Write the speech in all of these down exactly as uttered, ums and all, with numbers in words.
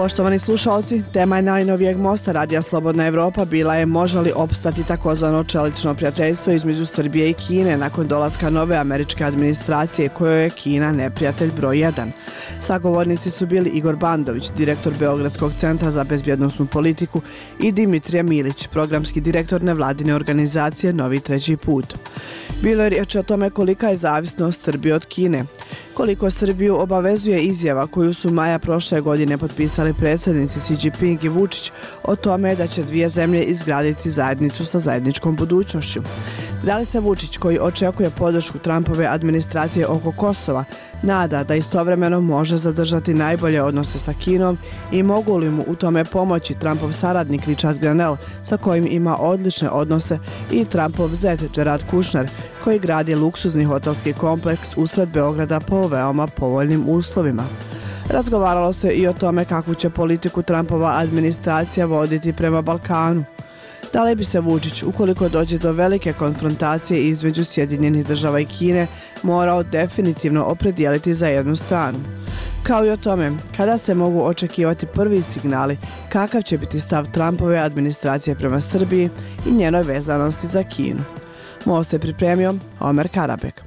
Poštovani slušalci, tema je najnovijeg mosta Radija Slobodna Evropa bila je može li opstati takozvano čelično prijateljstvo između Srbije i Kine nakon dolaska nove američke administracije kojoj je Kina neprijatelj broj jedan. Sagovornici su bili Igor Bandović, direktor Beogradskog centra za bezbjednosnu politiku i Dimitrije Milić, programski direktor nevladine organizacije Novi treći put. Bilo je riječ o tome kolika je zavisnost Srbije od Kine, koliko Srbiju obavezuje izjava koju su maja prošle godine potpisali predsjednici Xi Jinping i Vučić o tome da će dvije zemlje izgraditi zajednicu sa zajedničkom budućnošću. Da li se Vučić, koji očekuje podršku Trumpove administracije oko Kosova, nada da istovremeno može zadržati najbolje odnose sa Kinom i mogu li mu u tome pomoći Trumpov saradnik Richard Grenell, sa kojim ima odlične odnose, i Trumpov zet Jared Kushner, koji gradi luksuzni hotelski kompleks usred Beograda po veoma povoljnim uslovima. Razgovaralo se i o tome kakvu će politiku Trumpova administracija voditi prema Balkanu. Da li bi se Vučić, ukoliko dođe do velike konfrontacije između Sjedinjenih država i Kine, morao definitivno opredijeliti za jednu stranu? Kao i o tome, kada se mogu očekivati prvi signali kakav će biti stav Trumpove administracije prema Srbiji i njenoj vezanosti za Kinu. Most je pripremio Omer Karabek.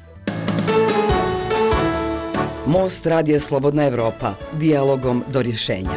Most Radija Slobodna Evropa, dijalogom do rješenja.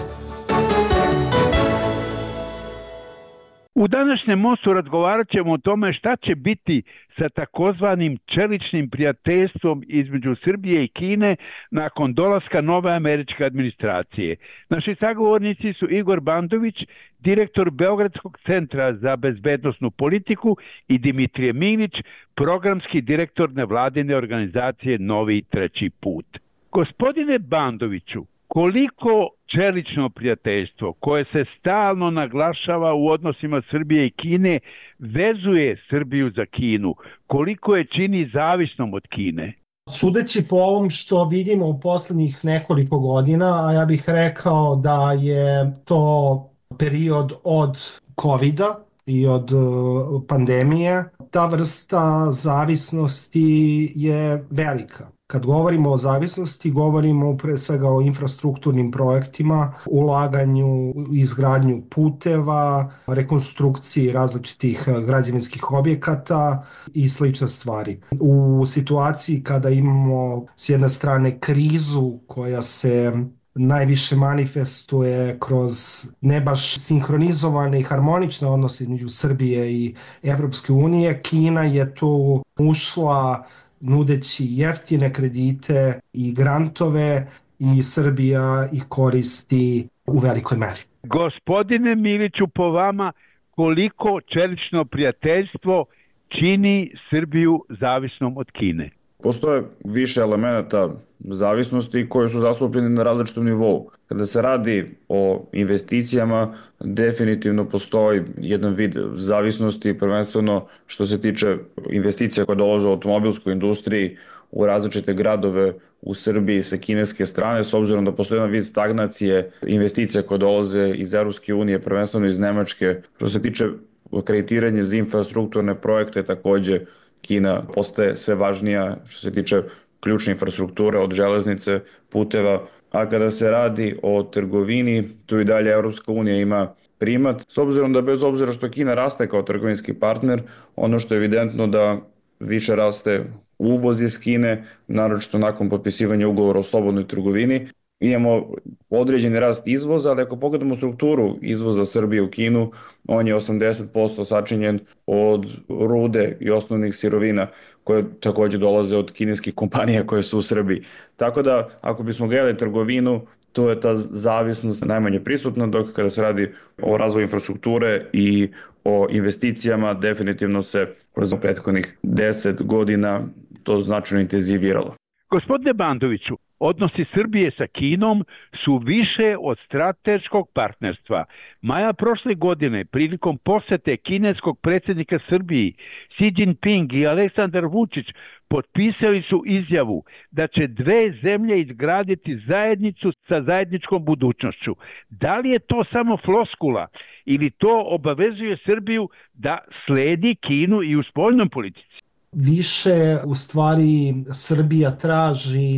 U današnjem mostu razgovarat ćemo o tome šta će biti sa takozvanim čeličnim prijateljstvom između Srbije i Kine nakon dolaska nove američke administracije. Naši sagovornici su Igor Bandović, direktor Beogradskog centra za bezbednosnu politiku, i Dimitrije Milić, programski direktor nevladine organizacije Novi treći put. Gospodine Bandoviću, koliko čelično prijateljstvo koje se stalno naglašava u odnosima Srbije i Kine vezuje Srbiju za Kinu? Koliko je čini zavisnom od Kine? Sudeći po ovom što vidimo u posljednjih nekoliko godina, a ja bih rekao da je to period od kovida i od pandemije, ta vrsta zavisnosti je velika. Kad govorimo o zavisnosti, govorimo pre svega o infrastrukturnim projektima, ulaganju, izgradnju puteva, rekonstrukciji različitih građevinskih objekata i slične stvari. U situaciji kada imamo s jedne strane krizu koja se najviše manifestuje kroz ne baš sinhronizovane i harmonične odnose između Srbije i Evropske unije, Kina je tu ušla nudeći jeftine kredite i grantove i Srbija ih koristi u velikoj meri. Gospodine Miliću, po vama, koliko čelično prijateljstvo čini Srbiju zavisnom od Kine? Postoje više elemenata zavisnosti koji su zastupljeni na različitom nivou. Kada se radi o investicijama, definitivno postoji jedan vid zavisnosti, prvenstveno što se tiče investicija koje dolaze u automobilskoj industriji u različite gradove u Srbiji sa kineske strane, s obzirom da postoji jedan vid stagnacije investicija koje dolaze iz Evropske unije, prvenstveno iz Nemačke. Što se tiče kreditiranja za infrastrukturne projekte, takođe Kina postaje sve važnija što se tiče ključne infrastrukture od železnice, puteva, a kada se radi o trgovini, tu i dalje Evropska unija ima primat, s obzirom da bez obzira što Kina raste kao trgovinski partner, ono što je evidentno da više raste uvoz iz Kine, naročito nakon potpisivanja ugovora o slobodnoj trgovini. Imamo određeni rast izvoza, ali ako pogledamo strukturu izvoza Srbije u Kinu, on je osamdeset posto sačinjen od rude i osnovnih sirovina koje takođe dolaze od kineskih kompanija koje su u Srbiji. Tako da, ako bismo gledali trgovinu, to je ta zavisnost najmanje prisutna, dok kada se radi o razvoju infrastrukture i o investicijama, definitivno se kroz prethodnih deset godina to značajno intenziviralo. Gospodine Bandoviću, odnosi Srbije sa Kinom su više od strateškog partnerstva. Maja prošle godine, prilikom posete kineskog predsjednika Srbiji, Xi Jinping i Aleksandar Vučić potpisali su izjavu da će dve zemlje izgraditi zajednicu sa zajedničkom budućnošću. Da li je to samo floskula ili to obavezuje Srbiju da sledi Kinu i u spoljnom politici? Više u stvari Srbija traži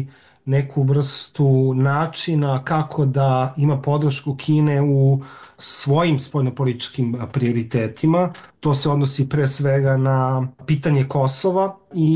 neku vrstu načina kako da ima podršku Kine u svojim spoljnopolitičkim prioritetima. To se odnosi pre svega na pitanje Kosova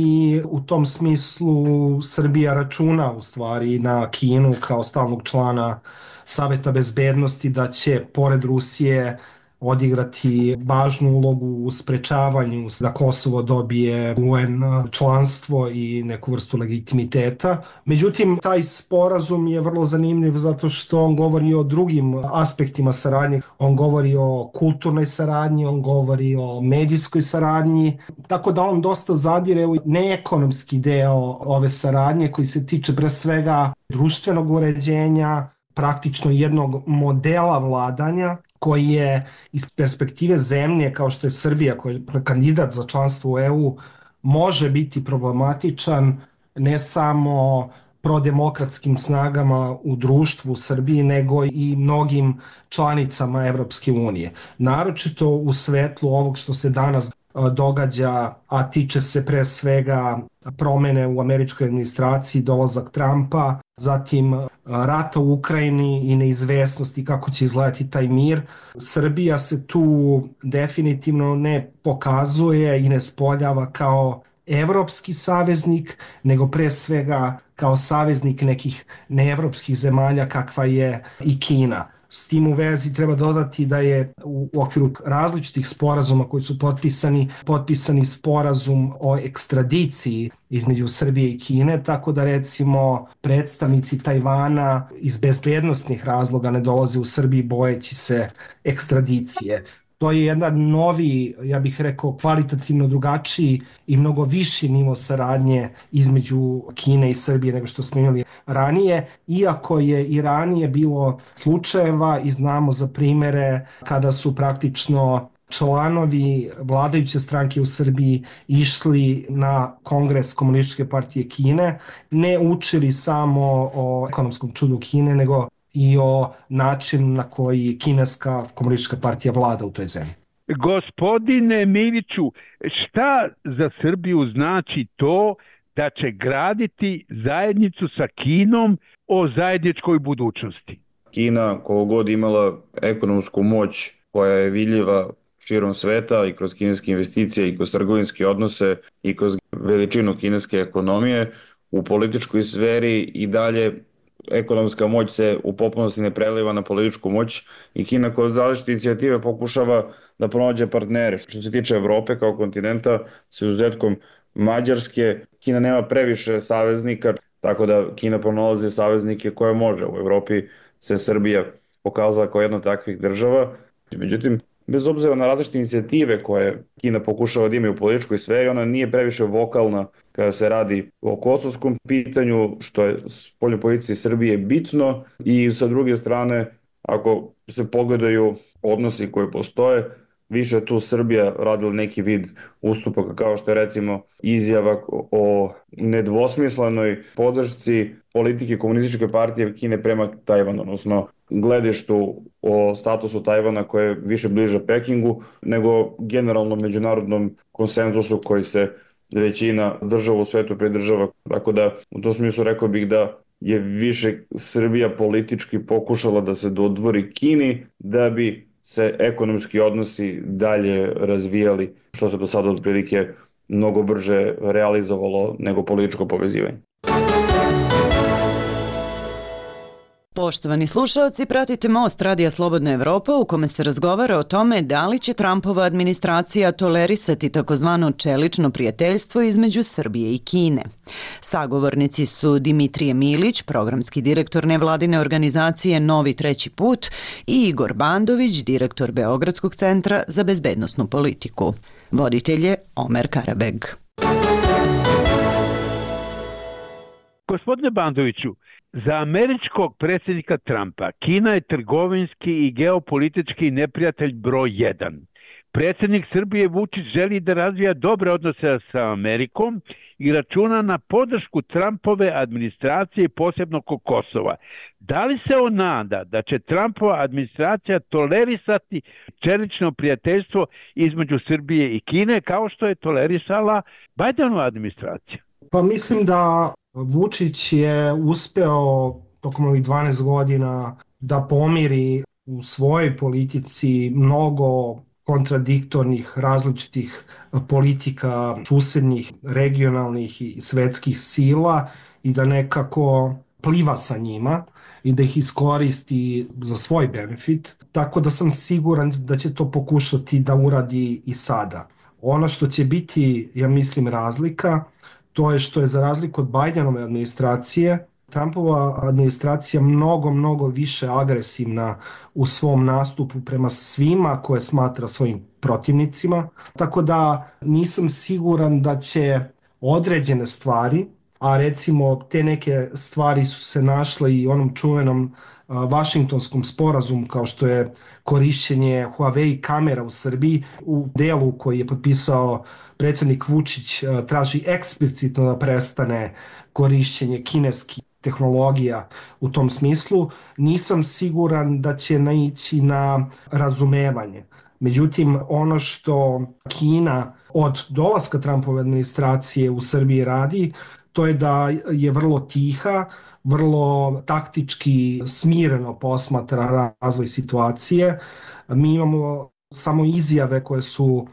i u tom smislu Srbija računa u stvari na Kinu kao stalnog člana Saveta bezbednosti da će pored Rusije odigrati važnu ulogu u sprečavanju da Kosovo dobije U N članstvo i neku vrstu legitimiteta. Međutim, taj sporazum je vrlo zanimljiv zato što on govori o drugim aspektima saradnje. On govori o kulturnoj saradnji, on govori o medijskoj saradnji, tako da on dosta zadire u neekonomski deo ove saradnje koji se tiče pre svega društvenog uređenja, praktično jednog modela vladanja koji je iz perspektive zemlje kao što je Srbija, koja je kandidat za članstvo u E U, može biti problematičan ne samo prodemokratskim snagama u društvu Srbiji, nego i mnogim članicama Evropske unije. Naročito u svetlu ovog što se danas događa, a tiče se pre svega promene u američkoj administraciji, dolazak Trumpa, zatim rata u Ukrajini i neizvesnosti kako će izgledati taj mir. Srbija se tu definitivno ne pokazuje i ne spoljava kao evropski saveznik, nego pre svega kao saveznik nekih neevropskih zemalja kakva je i Kina. S tim u vezi treba dodati da je u okviru različitih sporazuma koji su potpisani, potpisani sporazum o ekstradiciji između Srbije i Kine, tako da recimo predstavnici Tajvana iz bezbednosnih razloga ne dolaze u Srbiji bojeći se ekstradicije. To je jedan novi, ja bih rekao, kvalitativno drugačiji i mnogo viši nivo saradnje između Kine i Srbije nego što smo imali ranije, iako je i ranije bilo slučajeva i znamo za primere kada su praktično članovi vladajuće stranke u Srbiji išli na Kongres Komunističke partije Kine, ne učili samo o ekonomskom čudu Kine, nego i o načinu na koji kineska komunistička partija vlada u toj zemlji. Gospodine Miliću, šta za Srbiju znači to da će graditi zajednicu sa Kinom o zajedničkoj budućnosti? Kina, koliko god imala ekonomsku moć koja je vidljiva širom sveta i kroz kineske investicije i kroz trgovinske odnose i kroz veličinu kineske ekonomije, u političkoj sferi i dalje ekonomska moć se u potpunosti ne preliva na političku moć i Kina kroz različite inicijative pokušava da pronađe partnere. Što se tiče Evrope kao kontinenta, sa izuzetkom Mađarske, Kina nema previše saveznika, tako da Kina pronalazi saveznike koje može. U Evropi se Srbija pokazala kao jedna od takvih država. Međutim, bez obzira na različite inicijative koje Kina pokušava da ima u političkoj sferi, ona nije previše vokalna kada se radi o kosovskom pitanju, što je spoljnoj politici Srbije bitno, i sa druge strane, ako se pogledaju odnosi koji postoje, više je tu Srbija radila neki vid ustupaka, kao što je recimo izjava o nedvosmislenoj podršci politike Komunističke partije Kine prema Tajvanu, odnosno gledištu o statusu Tajvana koje je više bliže Pekingu nego generalno međunarodnom konsenzusu koji se većina država u svetu pridržava. Tako da u tom smislu rekao bih da je više Srbija politički pokušala da se dodvori Kini da bi se ekonomski odnosi dalje razvijali, što se do sada otprilike mnogo brže realizovalo nego političko povezivanje. Poštovani slušalci, pratite Most Radija Slobodna Evropa u kome se razgovara o tome da li će Trumpova administracija tolerisati takozvano čelično prijateljstvo između Srbije i Kine. Sagovornici su Dimitrije Milić, programski direktor nevladine organizacije Novi treći put, i Igor Bandović, direktor Beogradskog centra za bezbednosnu politiku. Voditelj je Omer Karabeg. Gospodine Bandoviću, za američkog predsjednika Trumpa Kina je trgovinski i geopolitički neprijatelj broj jedan. Predsjednik Srbije Vučić želi da razvija dobre odnose sa Amerikom i računa na podršku Trumpove administracije, posebno oko Kosova. Da li se on nada da će Trumpova administracija tolerisati čelično prijateljstvo između Srbije i Kine kao što je tolerisala Bidenova administracija? Pa mislim da Vučić je uspeo tokom ovih dvanaest godina da pomiri u svojoj politici mnogo kontradiktornih, različitih politika susednih, regionalnih i svetskih sila i da nekako pliva sa njima i da ih iskoristi za svoj benefit. Tako da sam siguran da će to pokušati da uradi i sada. Ono što će biti, ja mislim, razlika, to je što je za razliku od Bidenove administracije, Trumpova administracija mnogo, mnogo više agresivna u svom nastupu prema svima koje smatra svojim protivnicima. Tako da nisam siguran da će određene stvari, a recimo te neke stvari su se našle i onom čuvenom Vašingtonskom sporazumu kao što je korišćenje Huawei kamera u Srbiji u delu koji je potpisao predsjednik Vučić traži eksplicitno da prestane korišćenje kineskih tehnologija u tom smislu. Nisam siguran da će naići na razumevanje. Međutim, ono što Kina od dolaska Trumpove administracije u Srbiji radi, to je da je vrlo tiha, vrlo taktički smireno posmatra razvoj situacije. Mi imamo samo izjave koje su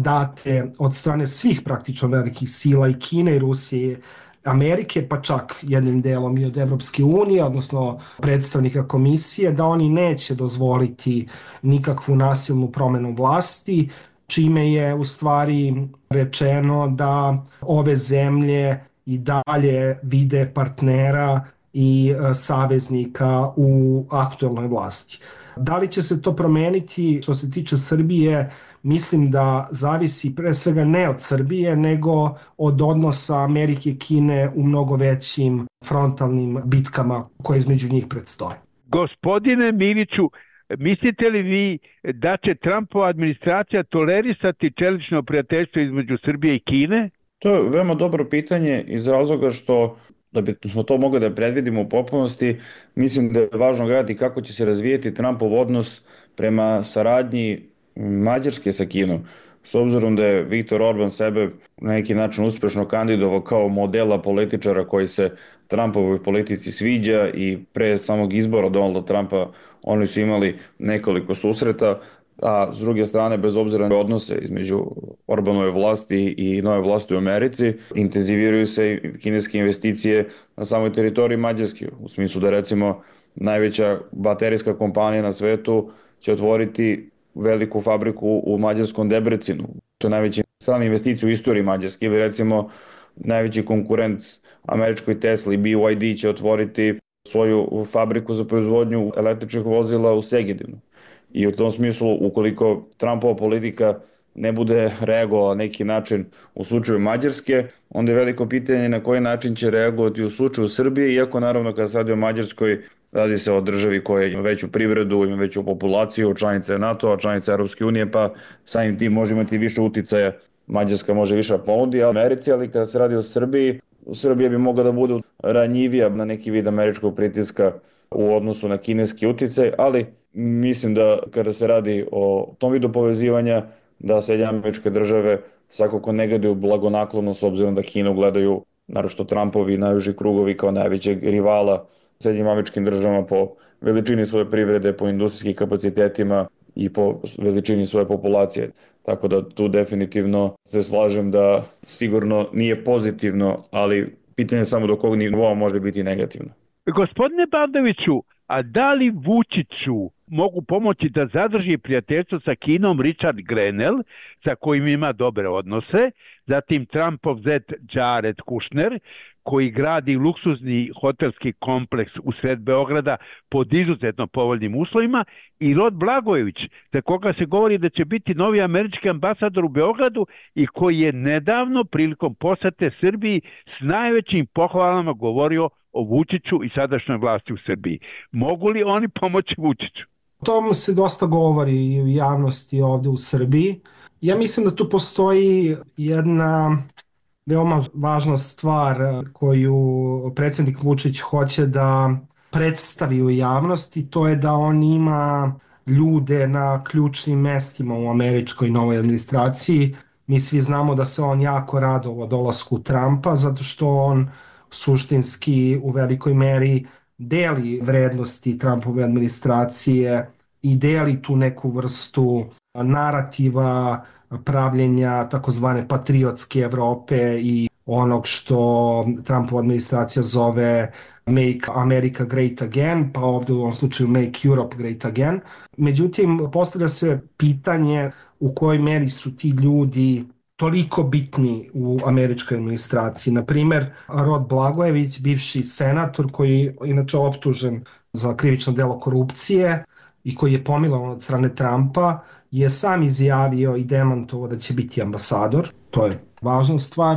date od strane svih praktično velikih sila i Kine i Rusije, Amerike, pa čak jednim delom i od Evropske unije, odnosno predstavnika komisije, da oni neće dozvoliti nikakvu nasilnu promenu vlasti, čime je u stvari rečeno da ove zemlje i dalje vide partnera i saveznika u aktuelnoj vlasti. Da li će se to promeniti što se tiče Srbije, mislim da zavisi pre svega ne od Srbije, nego od odnosa Amerike i Kine u mnogo većim frontalnim bitkama koje između njih predstoje. Gospodine Miliću, mislite li vi da će Trumpova administracija tolerisati čelično prijateljstvo između Srbije i Kine? To je veoma dobro pitanje iz razloga što da bi smo to mogli da predvidimo u potpunosti, mislim da je važno gledati kako će se razvijeti Trumpov odnos prema saradnji Mađarske sa Kinom. S obzirom da je Viktor Orban sebe na neki način uspešno kandidovao kao modela političara koji se Trumpovoj politici sviđa i pre samog izbora Donalda Trumpa oni su imali nekoliko susreta, a s druge strane, bez obzira na odnose između Orbanove vlasti i nove vlasti u Americi, intenziviraju se i kineske investicije na samoj teritoriji Mađarske, u smislu da recimo najveća baterijska kompanija na svetu će otvoriti veliku fabriku u mađarskom Debrecinu. To je najveća strana investicija u istoriji Mađarske. Ili recimo najveći konkurent američkoj Tesli, B Y D, će otvoriti svoju fabriku za proizvodnju električnih vozila u Segedinu. I u tom smislu, ukoliko Trumpova politika ne bude reagovala na neki način u slučaju Mađarske, onda je veliko pitanje na koji način će reagovati u slučaju Srbije, iako naravno kada se radi o Mađarskoj, radi se o državi koja ima veću privredu, ima veću populaciju, članica je NATO-a, članica Europske unije, pa samim tim može imati više uticaja. Mađarska može više ponudi Americi, ali kada se radi o Srbiji, Srbija bi mogla da bude ranjivija na neki vid američkog pritiska u odnosu na kineski uticaj, ali mislim da kada se radi o tom vidu povezivanja, da Sjedinjene Američke Države svakako ne gledaju blagonaklono s obzirom da Kinu gledaju naročito Trumpovi najuži krugovi kao najvećeg rivala Sjedinjenim Američkim Državama po veličini svoje privrede, po industrijskim kapacitetima i po veličini svoje populacije. Tako da tu definitivno se slažem da sigurno nije pozitivno, ali pitanje je samo do kog nivoa može biti negativno. Gospodine Baldoviću, a da li Vučiću mogu pomoći da zadrži prijateljstvo sa Kinom Richard Grenell, sa kojim ima dobre odnose, zatim Trumpov zet Jared Kushner, koji gradi luksuzni hotelski kompleks u sred Beograda pod izuzetno povoljnim uslovima, i Rod Blagojević, za koga se govori da će biti novi američki ambasador u Beogradu i koji je nedavno prilikom posete Srbiji s najvećim pohvalama govorio o Vučiću i sadašnjoj vlasti u Srbiji. Mogu li oni pomoći Vučiću? O tom se dosta govori i u javnosti ovde u Srbiji. Ja mislim da tu postoji jedna veoma važna stvar koju predsjednik Vučić hoće da predstavi u javnosti, to je da on ima ljude na ključnim mestima u američkoj novoj administraciji. Mi svi znamo da se on jako radovao dolasku Trumpa, zato što on suštinski u velikoj meri deli vrednosti Trumpove administracije i deli tu neku vrstu narativa pravljenja takozvane patriotske Evrope i onog što Trumpova administracija zove Make America Great Again, pa ovdje u ovom slučaju Make Europe Great Again. Međutim, postavlja se pitanje u kojoj meri su ti ljudi toliko bitni u američkoj administraciji. Naprimer, Rod Blagojević, bivši senator koji je inače optužen za krivično delo korupcije i koji je pomilovan od strane Trumpa, je sam izjavio i demantovao da će biti ambasador. To je važna stvar.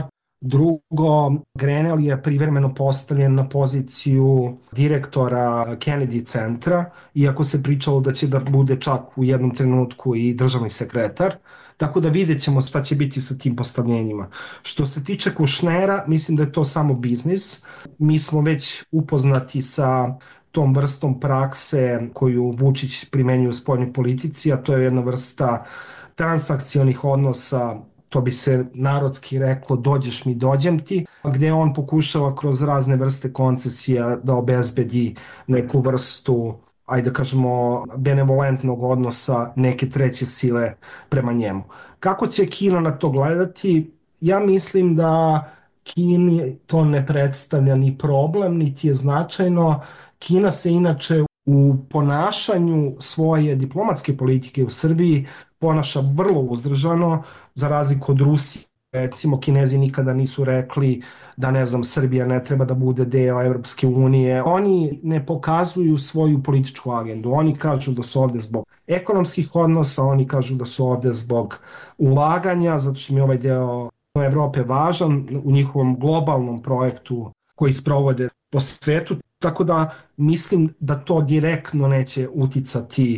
Drugo, Grenell je privremeno postavljen na poziciju direktora Kennedy centra, iako se pričalo da će da bude čak u jednom trenutku i državni sekretar. Tako da vidjet ćemo šta će biti sa tim postavljenjima. Što se tiče Kushnera, mislim da je to samo biznis. Mi smo već upoznati sa tom vrstom prakse koju Vučić primenjuje u spoljnoj politici, a to je jedna vrsta transakcionih odnosa, to bi se narodski reklo dođeš mi, dođem ti, gde on pokušava kroz razne vrste koncesija da obezbedi neku vrstu, ajde da kažemo, benevolentnog odnosa neke treće sile prema njemu. Kako će Kina na to gledati? Ja mislim da Kini to ne predstavlja ni problem, niti je značajno. Kina se inače u ponašanju svoje diplomatske politike u Srbiji ponaša vrlo uzdržano, za razliku od Rusije. Recimo, Kinezi nikada nisu rekli da, ne znam, Srbija ne treba da bude deo Evropske unije. Oni ne pokazuju svoju političku agendu. Oni kažu da su ovde zbog ekonomskih odnosa, oni kažu da su ovde zbog ulaganja, zato što mi je ovaj deo Evrope važan u njihovom globalnom projektu koji sprovode po svetu. Tako da mislim da to direktno neće uticati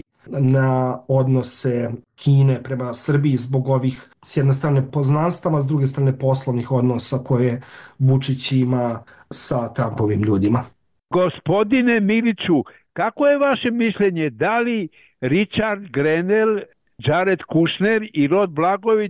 na odnose Kine prema Srbiji zbog ovih, s jedne strane, poznanstava, s druge strane poslovnih odnosa koje Vučić ima sa Trumpovim ljudima. Gospodine Miliću, kako je vaše mišljenje, da li Richard Grenell, Jared Kushner i Rod Blagojević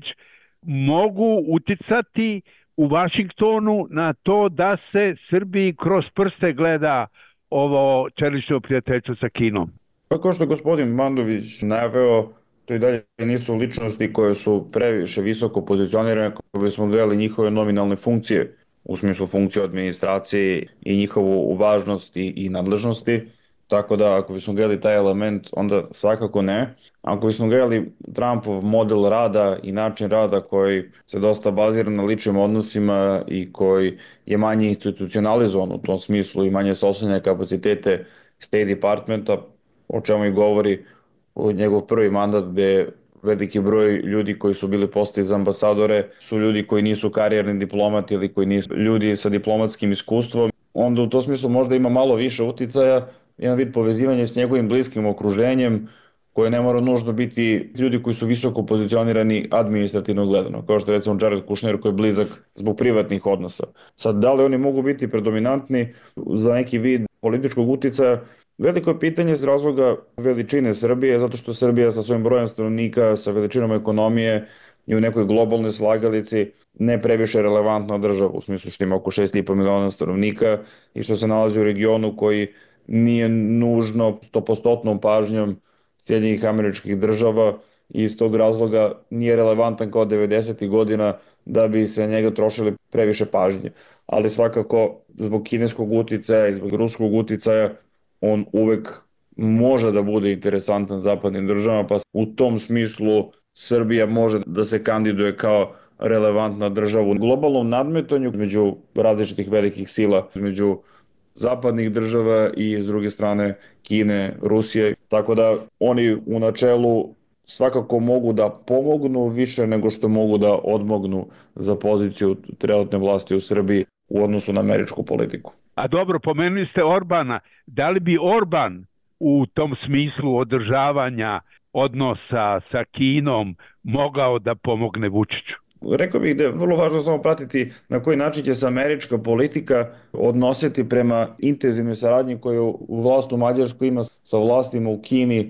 mogu uticati u Vašingtonu na to da se Srbiji kroz prste gleda ovo čelično prijateljstvo sa Kinom? Pa kao što je gospodin Mandović najaveo, to i dalje nisu ličnosti koje su previše visoko pozicionirane kako bismo gledali njihove nominalne funkcije, u smislu funkcije administracije i njihovu važnost i, i nadležnosti. Tako da ako bismo gledali taj element, onda svakako ne. Ako bismo gledali Trumpov model rada i način rada koji se dosta bazira na ličnim odnosima i koji je manje institucionalizovan u tom smislu i manje sosledne kapacitete State Departmenta, o čemu i govori njegov prvi mandat, gde veliki broj ljudi koji su bili postavljeni za ambasadore su ljudi koji nisu karijerni diplomati ili koji nisu ljudi sa diplomatskim iskustvom. Onda u tom smislu možda ima malo više uticaja, jedan vid povezivanja s njegovim bliskim okruženjem, koje ne mora nužno biti ljudi koji su visoko pozicionirani administrativno gledano, kao što je recimo Jared Kushner koji je blizak zbog privatnih odnosa. Sad, da li oni mogu biti predominantni za neki vid političkog uticaja? Veliko je pitanje iz razloga veličine Srbije, zato što Srbija sa svojim brojem stanovnika, sa veličinom ekonomije i u nekoj globalnoj slagalici ne previše relevantna država, u smislu što ima oko šest i po miliona stanovnika i što se nalazi u regionu koji nije nužno stopostotnom pažnjom Sjedinjenih Američkih Država i iz tog razloga nije relevantan kao devedesetih godina da bi se na njega trošili previše pažnje. Ali svakako zbog kineskog uticaja i zbog ruskog uticaja on uvek može da bude interesantan zapadnim državama, pa u tom smislu Srbija može da se kandiduje kao relevantna država u globalnom nadmetanju među različitih velikih sila, među zapadnih država i s druge strane Kine, Rusije. Tako da oni u načelu svakako mogu da pomognu više nego što mogu da odmognu za poziciju trenutne vlasti u Srbiji u odnosu na američku politiku. A dobro, pomenuli ste Orbana. Da li bi Orban u tom smislu održavanja odnosa sa Kinom mogao da pomogne Vučiću? Rekao bih da je vrlo važno samo pratiti na koji način će se američka politika odnositi prema intenzivnoj saradnji koju vlast u Mađarskoj ima sa vlastima u Kini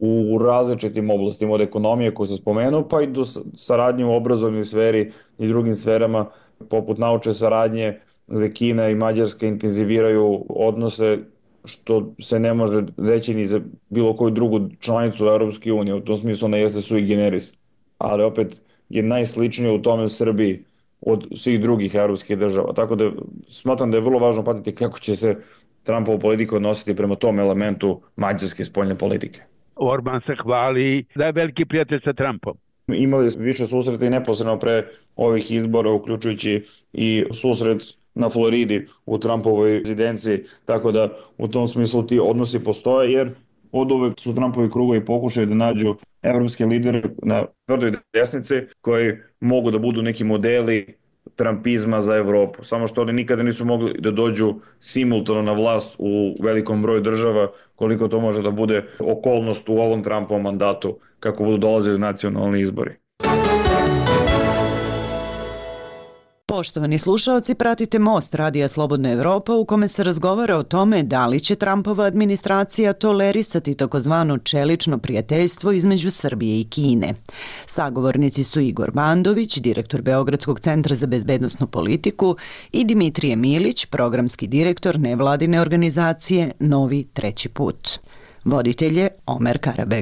u različitim oblastima, od ekonomije koju sam spomenuo, pa i do saradnje u obrazovnoj sferi i drugim sferama, poput naučne saradnje gde Kina i Mađarska intenziviraju odnose što se ne može reći ni za bilo koju drugu članicu Europske unije, u tom smislu ona jeste sui generis, ali opet je najsličnije u tome Srbiji od svih drugih evropskih država. Tako da smatram da je vrlo važno patiti kako će se Trumpova politika odnositi prema tom elementu mađarske spoljne politike. Orban se hvali da je veliki prijatelj sa Trumpom. Imali više susreta i neposredno pre ovih izbora, uključujući i susret na Floridi u Trumpovoj rezidenciji, tako da u tom smislu ti odnosi postoje, jer od uvek su Trumpovi krugovi pokušaju da nađu evropske lidere na tvrdoj desnici koji mogu da budu neki modeli trumpizma za Evropu. Samo što oni nikada nisu mogli da dođu simultano na vlast u velikom broju država, koliko to može da bude okolnost u ovom Trumpovom mandatu kako budu dolazili nacionalni izbori. Poštovani slušaoci, pratite Most Radija Slobodna Evropa u kome se razgovara o tome da li će Trumpova administracija tolerisati takozvano čelično prijateljstvo između Srbije i Kine. Sagovornici su Igor Bandović, direktor Beogradskog centra za bezbednosnu politiku, i Dimitrije Milić, programski direktor nevladine organizacije Novi treći put. Voditelj je Omer Karabeg.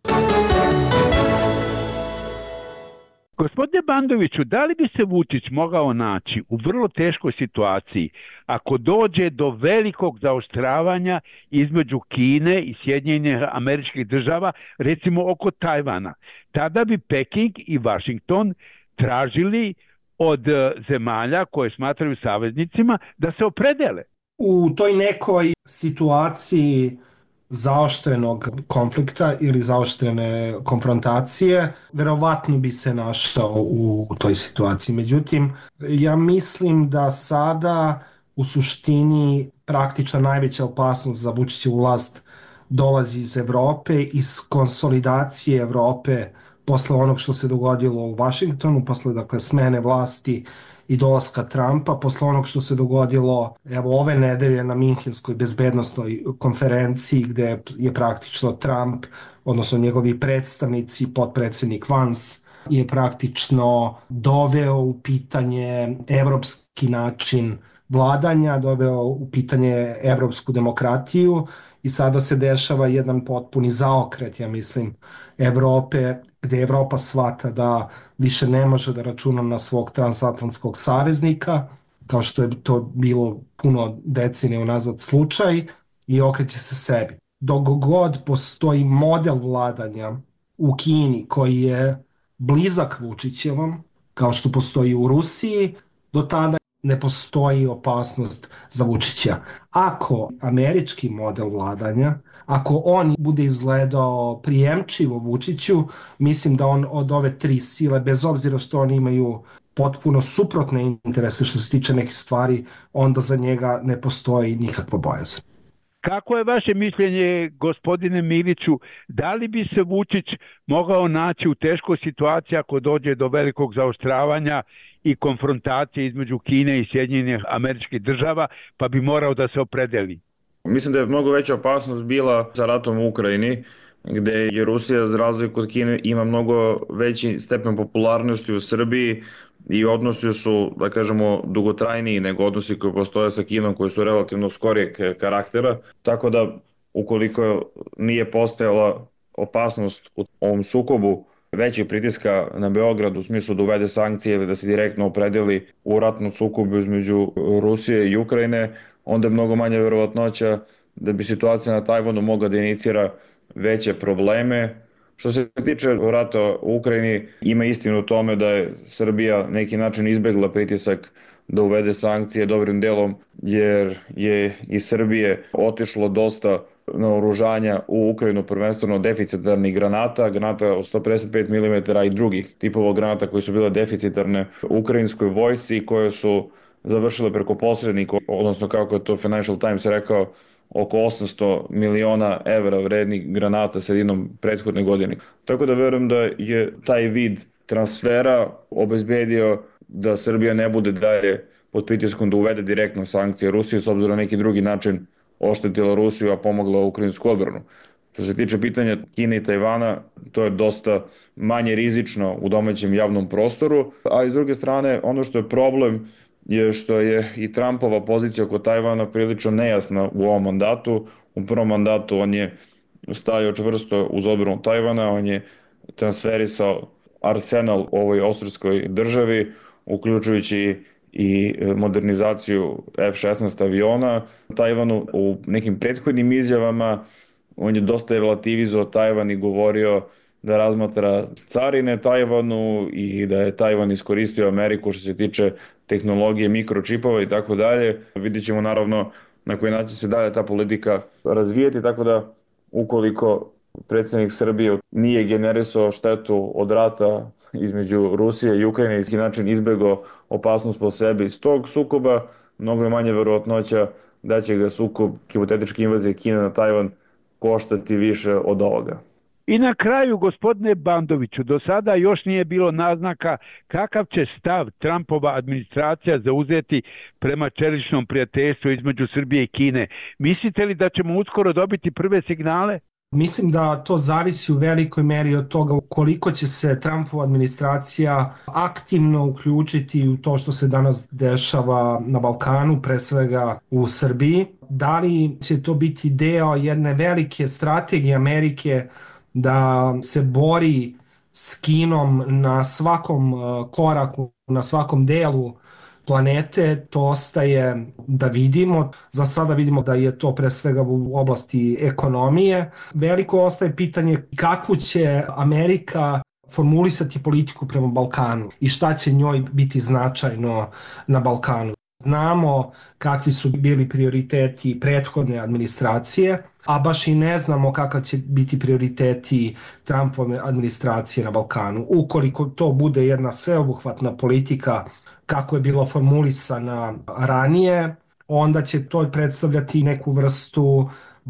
Gospodine Bandoviću, da li bi se Vučić mogao naći u vrlo teškoj situaciji ako dođe do velikog zaoštravanja između Kine i Sjedinjenih Američkih Država, recimo oko Tajvana? Tada bi Peking i Vašington tražili od zemalja koje smatraju saveznicima da se opredele. U toj nekoj situaciji zaoštrenog konflikta ili zaoštrene konfrontacije, verovatno bi se našao u toj situaciji. Međutim, ja mislim da sada u suštini praktična najveća opasnost za Vučićevu vlast dolazi iz Evrope, iz konsolidacije Evrope posle onog što se dogodilo u Vašingtonu, posle dakle smene vlasti i dolaska Trumpa, posle onog što se dogodilo evo ove nedelje na Minhenskoj bezbednosnoj konferenciji gde je praktično Trump, odnosno njegovi predstavnici, potpredsednik Vance, je praktično doveo u pitanje evropski način vladanja, doveo u pitanje evropsku demokratiju i sada se dešava jedan potpuni zaokret, ja mislim, Evrope, gde Evropa shvata da više ne može da računa na svog transatlantskog saveznika, kao što je to bilo puno decenija unazad slučaj, i okreće se sebi. Dok god postoji model vladanja u Kini koji je blizak Vučićevom, kao što postoji u Rusiji, do tada ne postoji opasnost za Vučića. Ako američki model vladanja, ako on bude izgledao prijemčivo Vučiću, mislim da on od ove tri sile, bez obzira što oni imaju potpuno suprotne interese što se tiče nekih stvari, onda za njega ne postoji nikakva bojazan. Kako je vaše mišljenje, gospodine Miliću, da li bi se Vučić mogao naći u teškoj situaciji ako dođe do velikog zaoštravanja i konfrontacije između Kine i Sjedinjenih Američkih Država, pa bi morao da se opredeli? Mislim da je mnogo veća opasnost bila sa ratom u Ukrajini, gde je Rusija, za razliku od Kine, ima mnogo veći stepen popularnosti u Srbiji i odnosi su, da kažemo, dugotrajniji nego odnosi koji postoje sa Kinom, koji su relativno skorijeg karaktera. Tako da, ukoliko nije postojala opasnost u ovom sukobu većeg pritiska na Beograd u smislu da uvede sankcije ili da se direktno opredeli u ratnom sukobu između Rusije i Ukrajine, onda je mnogo manja verovatnoća da bi situacija na Tajvanu mogla da inicira veće probleme. Što se tiče rata u Ukrajini, ima istinu u tome da je Srbija neki način izbegla pritisak da uvede sankcije dobrim delom, jer je iz Srbije otišlo dosta naoružanja u Ukrajinu, prvenstveno deficitarnih granata, granata od sto pedeset pet milimetara i drugih tipova granata koje su bile deficitarne ukrajinskoj vojsci, koje su završile preko posrednika, odnosno kako je to Financial Times rekao, oko osamsto miliona evra vrednih granata sredinom prethodne godine. Tako da verujem da je taj vid transfera obezbedio da Srbija ne bude dalje pod pritiskom da uvede direktno sankcije Rusije, s obzirom na neki drugi način oštetila Rusiju, a pomogla ukrajinsku odbranu. Što se tiče pitanja Kine i Tajvana, to je dosta manje rizično u domaćem javnom prostoru, a iz druge strane, ono što je problem je što je i Trumpova pozicija oko Tajvana prilično nejasna u ovom mandatu. U prvom mandatu on je stajao čvrsto uz odbranu Tajvana, on je transferisao arsenal ovoj austrijskoj državi, uključujući i modernizaciju F šesnaest aviona Tajvanu. U nekim prethodnim izjavama on je dosta relativizovao Tajvan i govorio da razmatra carine Tajvanu i da je Tajvan iskoristio Ameriku što se tiče tehnologije mikročipova i tako dalje. Vidjet ćemo naravno na koji način se dalje ta politika razvijeti, tako da ukoliko predsjednik Srbije nije generisao štetu od rata između Rusije i Ukrajine i na neki način izbegao opasnost po sebi iz tog sukoba, mnogo je manje verovatnoća da će ga sukob hipotetičke invazije Kine na Tajvan koštati više od ovoga. I na kraju, gospodine Bandoviću, do sada još nije bilo naznaka kakav će stav Trumpova administracija zauzeti prema čeličnom prijateljstvu između Srbije i Kine. Mislite li da ćemo uskoro dobiti prve signale? Mislim da to zavisi u velikoj meri od toga koliko će se Trumpova administracija aktivno uključiti u to što se danas dešava na Balkanu, pre svega u Srbiji. Da li će to biti deo jedne velike strategije Amerike da se bori s Kinom na svakom koraku, na svakom delu planete, to ostaje da vidimo. Za sada vidimo da je to pre svega u oblasti ekonomije. Veliko ostaje pitanje kakvu će Amerika formulisati politiku prema Balkanu i šta će njoj biti značajno na Balkanu. Znamo kakvi su bili prioriteti prethodne administracije, a baš i ne znamo kakav će biti prioriteti Trumpove administracije na Balkanu. Ukoliko to bude jedna sveobuhvatna politika kako je bilo formulisana ranije, onda će to predstavljati neku vrstu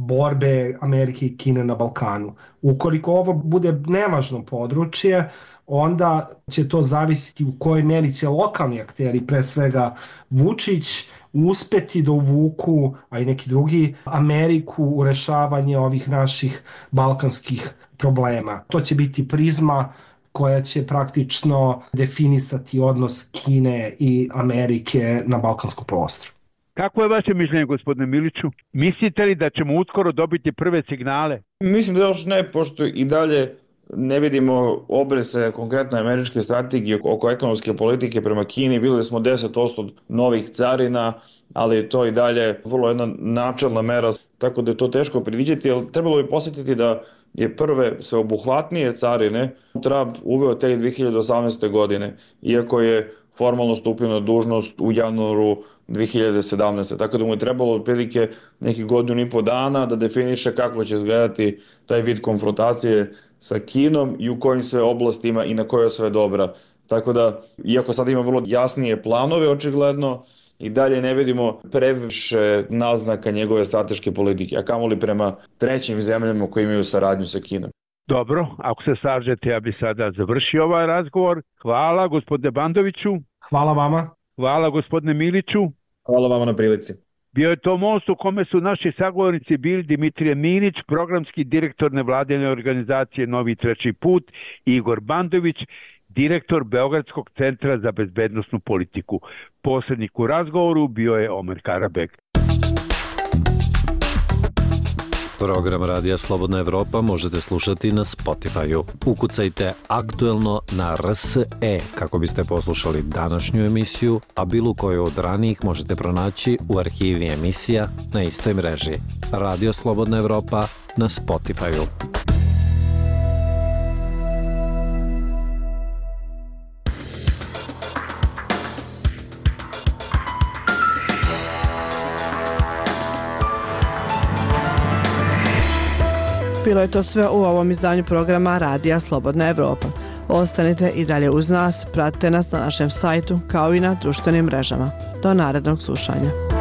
borbe Amerike i Kine na Balkanu. Ukoliko ovo bude nevažno područje, onda će to zavisiti u kojoj meri će lokalni akteri, pre svega Vučić, uspeti da uvuku, a i neki drugi, Ameriku u rešavanje ovih naših balkanskih problema. To će biti prizma koja će praktično definisati odnos Kine i Amerike na balkanskom prostoru. Kako je vaše mišljenje, gospodine Miliću? Mislite li da ćemo uskoro dobiti prve signale? Mislim da još ne, pošto i dalje ne vidimo obrese konkretne američke strategije oko ekonomske politike prema Kini. Videli smo deset posto novih carina, ali to i dalje vrlo jedna načelna mera, tako da je to teško predviđati, ali trebalo bi posjetiti da je prve sveobuhvatnije carine Trump uveo tek dve hiljade osamnaeste. godine, iako je formalno stupio na dužnost u januaru dve hiljade sedamnaeste. Tako da mu je trebalo otprilike neki godinu i po dana da definiše kako će izgledati taj vid konfrontacije sa Kinom i u kojim sve oblastima i na kojoj sve dobra. Tako da, iako sad ima vrlo jasnije planove, očigledno, i dalje ne vidimo previše naznaka njegove strateške politike, a kamoli prema trećim zemljama koji imaju saradnju sa Kinom. Dobro, ako se slažete, ja bi sada završio ovaj razgovor. Hvala gospodine Bandoviću. Hvala vama. Hvala gospodine Miliću. Hvala vama na prilici. Bio je to most u kome su naši sagovornici bili Dimitrije Minić, programski direktor nevladine organizacije Novi treći put, i Igor Bandović, direktor Beogradskog centra za bezbednosnu politiku. Posrednik u razgovoru bio je Omer Karabek. Program Radija Slobodna Evropa možete slušati na Spotify-u. Ukucajte aktuelno na R S E kako biste poslušali današnju emisiju, a bilo koju od ranijih možete pronaći u arhivi emisija na istoj mreži. Radio Slobodna Evropa na Spotify-u. Bilo je to sve u ovom izdanju programa Radija Slobodna Evropa. Ostanite i dalje uz nas, pratite nas na našem sajtu kao i na društvenim mrežama. Do narednog slušanja.